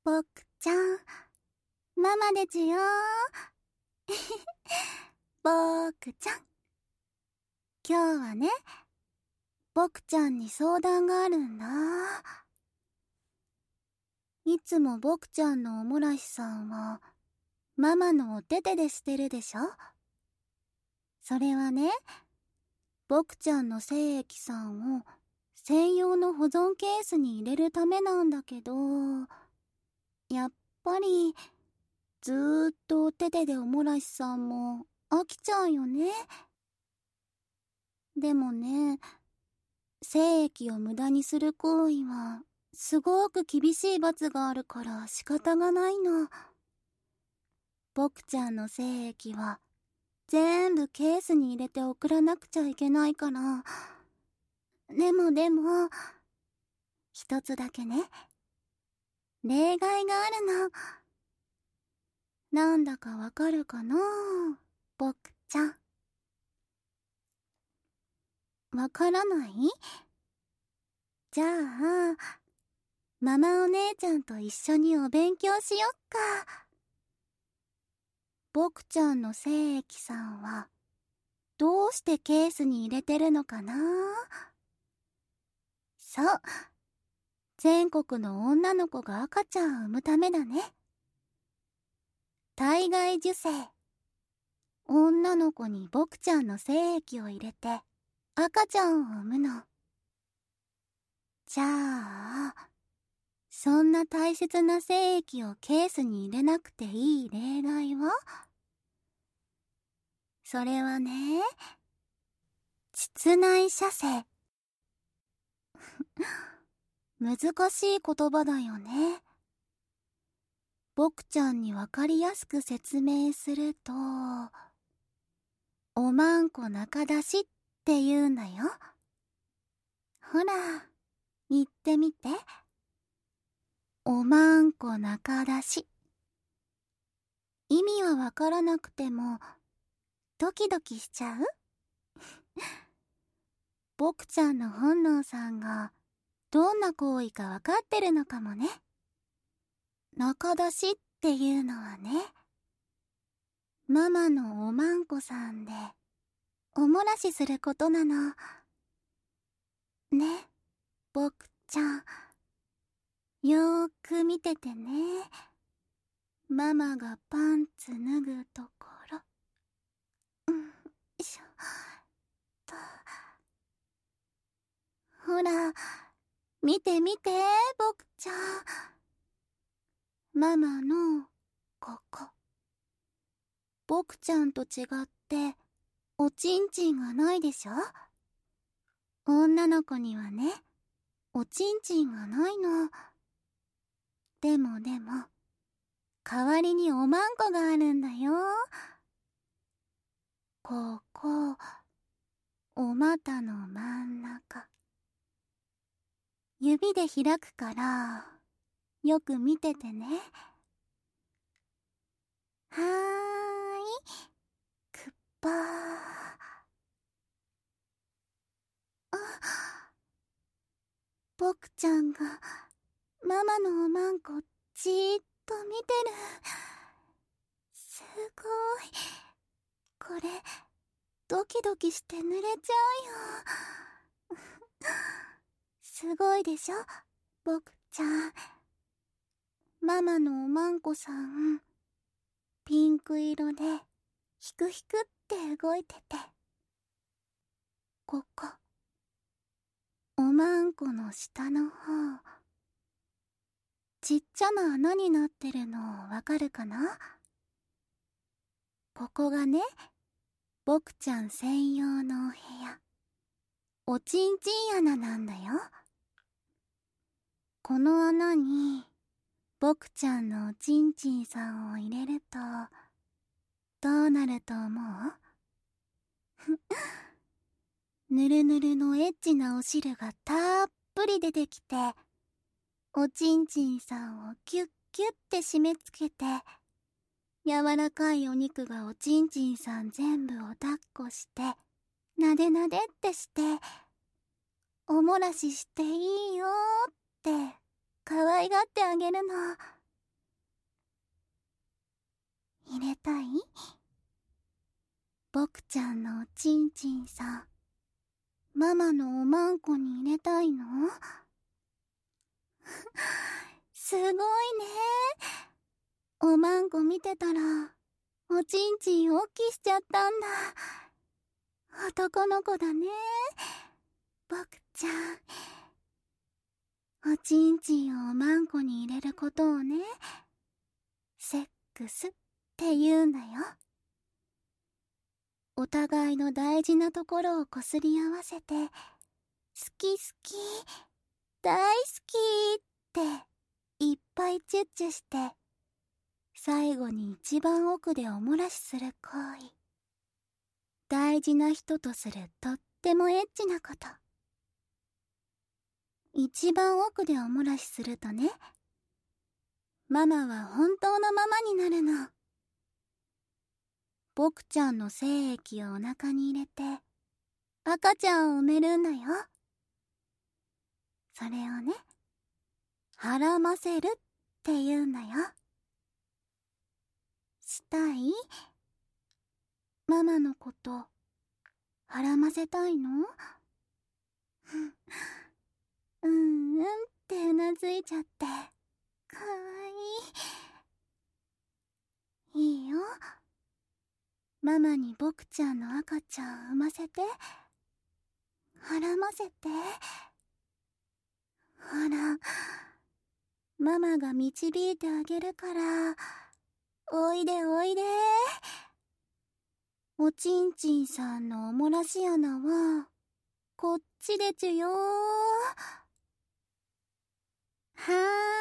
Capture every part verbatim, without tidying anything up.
ぼくちゃん、ママでちゅよぼくちゃん。今日はね、ぼくちゃんに相談があるんだ。いつもぼくちゃんのおもらしさんは、ママのお手手でしてるでしょ。それはね、ぼくちゃんの精液さんを専用の保存ケースに入れるためなんだけど、やっぱりずーっとお手手でおもらしさんも飽きちゃうよね。でもね、精液を無駄にする行為はすごく厳しい罰があるから仕方がないの。ぼくちゃんの精液は全部ケースに入れて送らなくちゃいけないから。でもでも一つだけね、例外があるの。なんだかわかるかな、ぼくちゃん。わからない？じゃあママお姉ちゃんと一緒にお勉強しよっか。ぼくちゃんの精液さんはどうしてケースに入れてるのかな。そう、全国の女の子が赤ちゃんを産むためだね。体外受精。女の子にぼくちゃんの精液を入れて赤ちゃんを産むの。じゃあそんな大切な精液をケースに入れなくていい例外は？それはね、膣内射精。難しい言葉だよね。ぼくちゃんにわかりやすく説明すると、おまんこ中出しって言うんだよ。ほら、言ってみて。おまんこ中出し。意味はわからなくてもドキドキしちゃう？ぼくちゃんの本能さんがどんな行為かわかってるのかもね。中出しっていうのはね、ママのおまんこさんでおもらしすることなの。ね、ぼくちゃん。よーく見ててね。ママがパンツ脱ぐところ。うん、しょと。ほら、見て見て、ぼくちゃん。ママのここ。ぼくちゃんと違っておちんちんがないでしょ。女の子にはね、おちんちんがないの。でもでも代わりにおまんこがあるんだよ。ここ、お股の真ん中。指で開くからよく見ててね。はーい、くっぱー。あ、ぼくちゃんがママのおまんこじーっと見てる。すごい。これドキドキして濡れちゃうよ。すごいでしょ、ぼくちゃん。ママのおまんこさん、ピンク色でヒクヒクって動いてて、ここ、おまんこの下の方、ちっちゃな穴になってるのわかるかな？ここがね、ぼくちゃん専用のお部屋、おちんちん穴なんだよ。この穴にぼくちゃんのおちんちんさんを入れるとどうなると思う？ぬるぬるのエッチなお汁がたっぷり出てきて、おちんちんさんをキュッキュッて締め付けて、柔らかいお肉がおちんちんさん全部を抱っこして、なでなでってして、おもらししていいよーって可愛がってあげるの。 入れたい？僕ちゃんのおちんちんさ、ママのおまんこに入れたいの？すごいね。おまんこ見てたら、おちんちん大きしちゃったんだ。男の子だね、僕ちゃん。おちんちんをおまんこに入れることをね、セックスって言うんだよ。お互いの大事なところをこすり合わせて、好き好き、大好きっていっぱいチュッチュして、最後に一番奥でおもらしする行為。大事な人とするとってもエッチなこと。一番奥でおもらしするとね、ママは本当のママになるの。僕ちゃんの精液をお腹に入れて赤ちゃんを産めるんだよ。それをね、はらませるって言うんだよ。したい？ママのことはらませたいの？うんうんってうなずいちゃって、かわいい。いいよ。ママに僕ちゃんの赤ちゃん産ませて、はらませて。ほら、ママが導いてあげるから、おいでおいで。おちんちんさんのおもらし穴はこっちでちゅよ。はーい、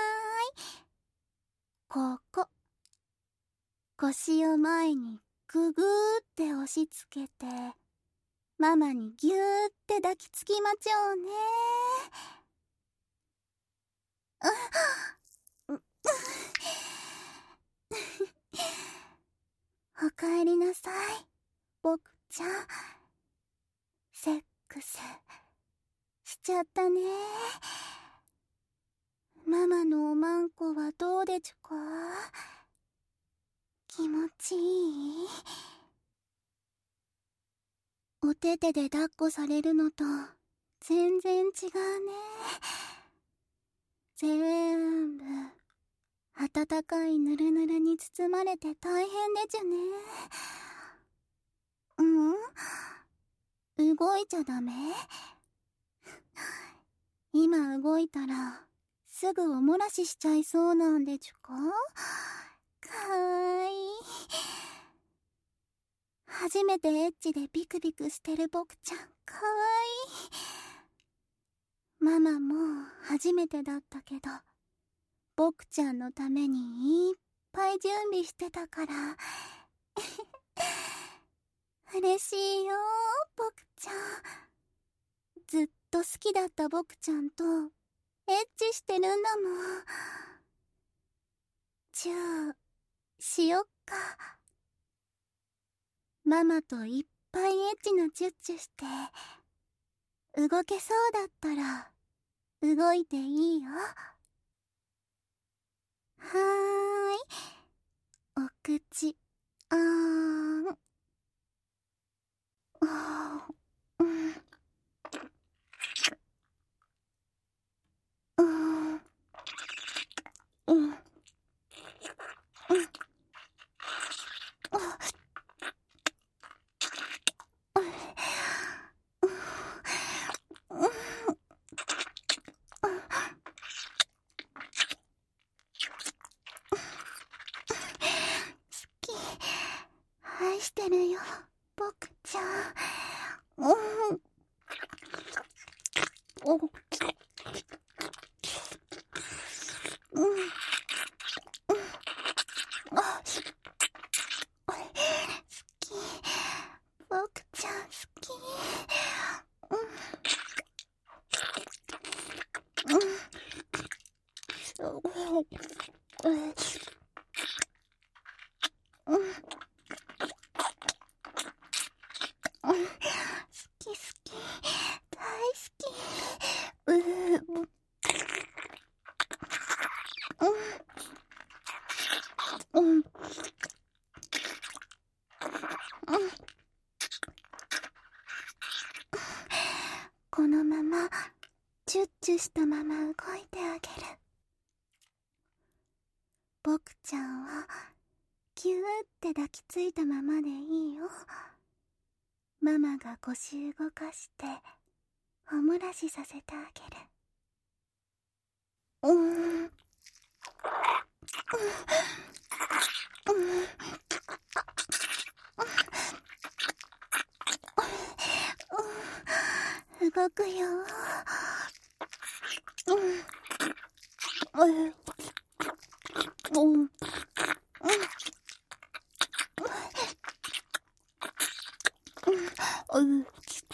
ここ。腰を前にぐぐーって押し付けて、ママにぎゅーって抱きつきまちょうね。おかえりなさい、僕ちゃん。セックスしちゃったね。ママのおまんこはどうでちゅか？気持ちいい？お手手で抱っこされるのと全然違うね。全部温かいぬるぬるに包まれて大変でちゅね。うん？動いちゃダメ？今動いたらすぐおもらししちゃいそうなんでちゅか？かわいい。初めてエッチでビクビクしてる僕ちゃん、かわいい。ママも初めてだったけど、僕ちゃんのためにいっぱい準備してたから嬉しいよ、僕ちゃん。ずっと好きだった僕ちゃんとエッチしてるんだもん。チューしよっか。ママといっぱいエッチなチュッチュして、動けそうだったら動いていいよ。はーい、お口あーん。あー、うん、うん、うん、うん、あ、愛してるよ、僕ちゃん。うん。お、うん。うん。あ、好き。僕ちゃん好き。うん。うん。うん。うん。好き好き、大好き。うー、うん、うん、うん、 チュしたまま動いてあげる。ボクちゃんはぎゅーって抱きついたままでいいよ。ママが腰動かしておもらしさせてあげる。うーん、うん、うん、動くよ。うん、うん、うん、うん、うん、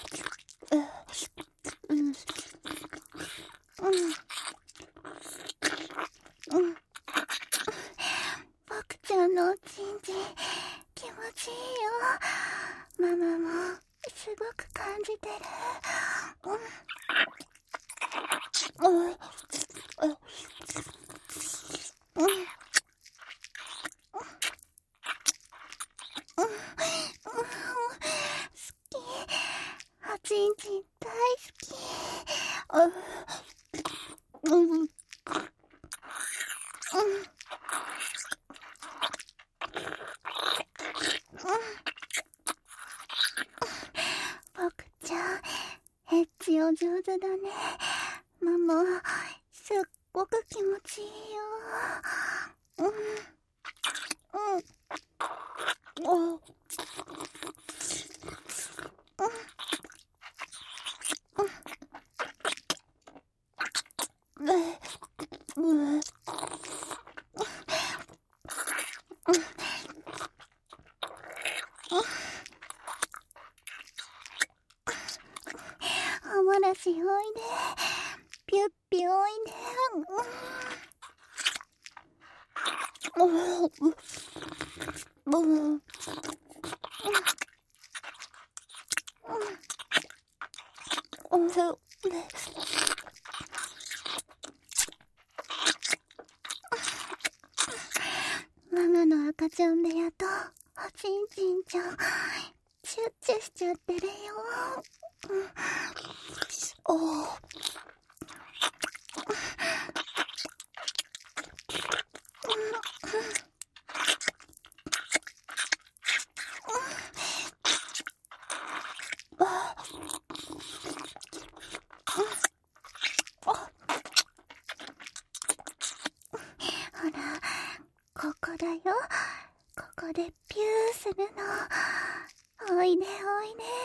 ボクちゃんのおちんちん気持ちいいよ。ママもすごく感じてる。うん、うん、うん、おちんちん大好き。うん、うん、うん、ボクちゃんエッチお上手だね。ママすっごく気持ちいいよ。うん、うん、うん、うん、おもらしおいで、ピュッピおいで。うん、うん、うん、うん、ママの赤ちゃん部屋とおちんちんちゃんチュッチュしちゃってるよ。うん、おー、ほらここだよ。ここでピューするの。おいでおいで。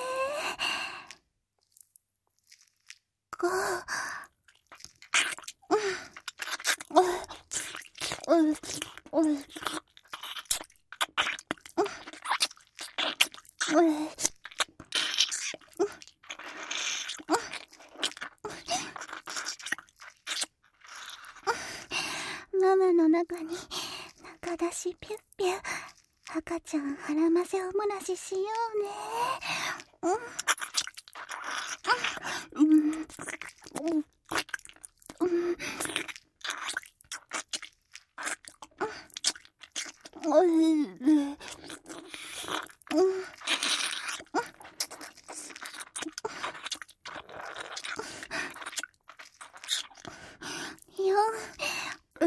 こう、うん、うん、うん、うん、うん、ママの中に中出しピュッピュ。赤ちゃん腹ませおもらししようね。うん、うん、うん、うん、うん、よ、うん、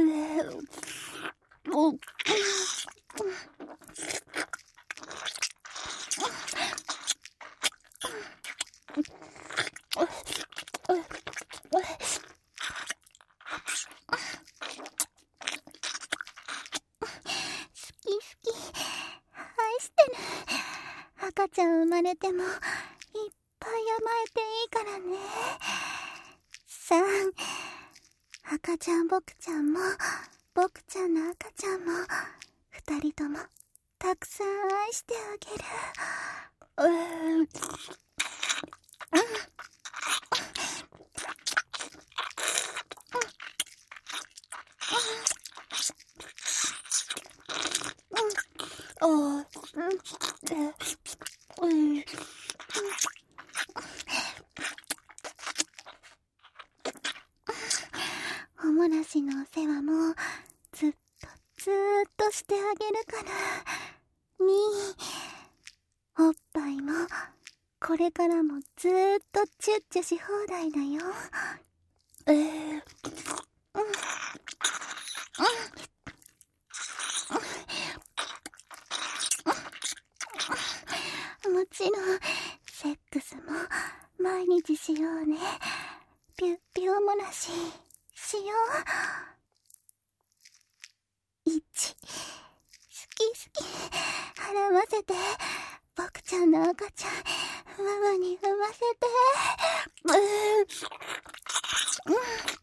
赤ちゃん生まれてもいっぱい甘えていいからね。さあ、赤ちゃんボクちゃんもボクちゃんの赤ちゃんも二人ともたくさん愛してあげる。うーん、うん、うん、うん、うん、うん、うん、おもらしのお世話もずっとずーっとしてあげるからみー。おっぱいもこれからもずーっとチュッチュし放題だよ。 えー、うん、うん、もちろんセックスも毎日しようね。ピュッピュおもらししよう。いち、好き好き払わせて、僕ちゃんの赤ちゃんママに産ませて。うー、うん、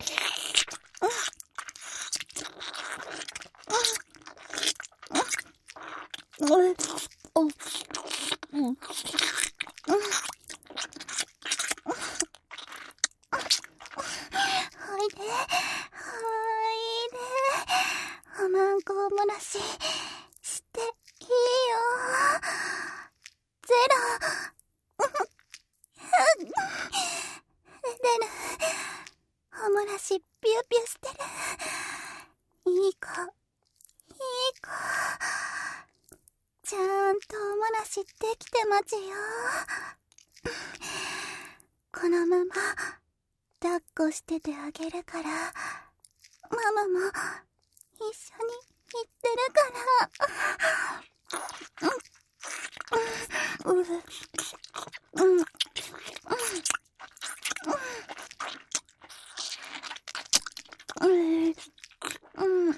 うん、うん、うん、うん、うん、うん、おいで、おいで、おまんこおもらししていいよ。ゼロ、出る、おもらしピューピューしてる。いい子、いい子、ちゃんとおもらしできてまちよ。このまま抱っこしててあげるから、ママも一緒に行ってるから。うん、うん、うん、うん、うん、うん、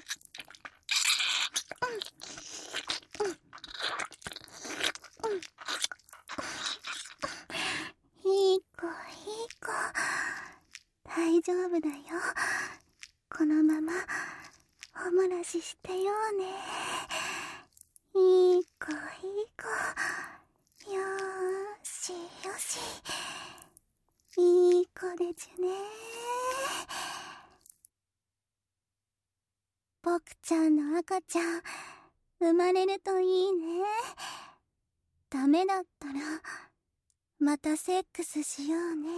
いい子、いい子、大丈夫だよ。このままおもらししてようね。いい子、いい子、よーしよし、いい子でちゅね。僕ちゃんの赤ちゃん生まれるといいね。ダメだったらまたセックスしようね。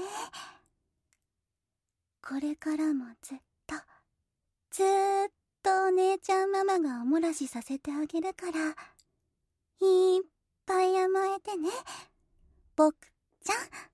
これからもずっとずーっとお姉ちゃんママがおもらしさせてあげるから、いっぱい甘えてね、僕ちゃん。